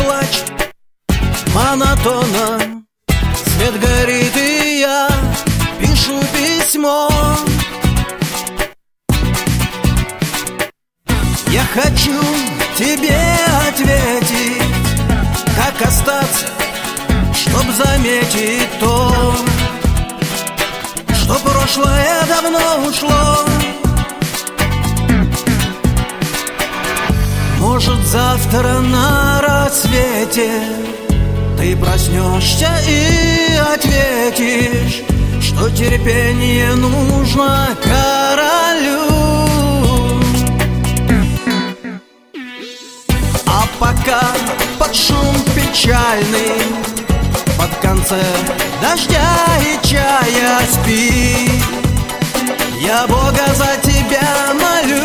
плач монотонно, свет горит, и я пишу письмо. Я хочу тебе ответить, как остаться, чтоб заметить то, что прошлое давно ушло. Может, завтра на рассвете ты проснешься и ответишь, что терпение нужно королю. А пока под шум печальный, под концерт дождя и чая спи, я Бога за тебя молю.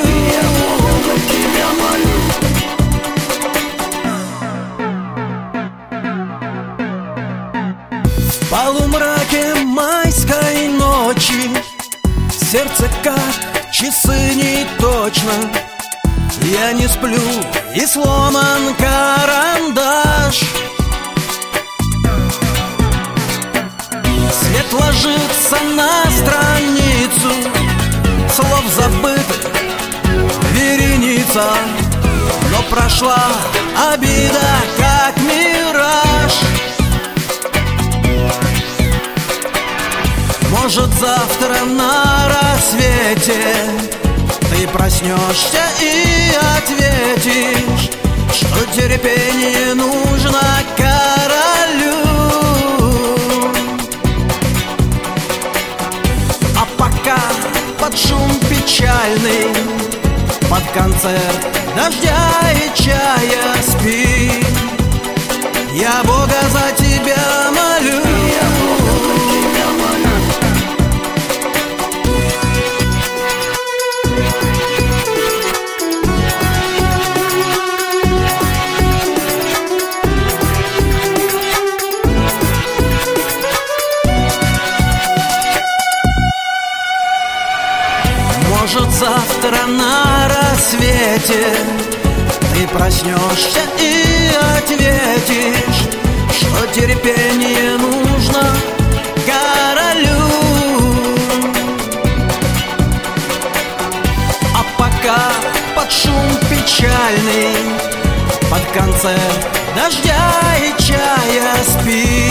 В полумраке майской ночи сердце как часы не точно. Я не сплю, и сломан карандаш. Свет ложится на страницу, слов забытых вереница, но прошла обида, как мираж. Может, завтра на рассвете ты проснешься и ответишь, что терпение нужно королю. А пока под шум печальный, под концерт дождя и чая спи, я Бога за тебя молю. Может, завтра на рассвете ты проснешься и ответишь, что терпение нужно королю. А пока под шум печальный, под концерт дождя и чая спи,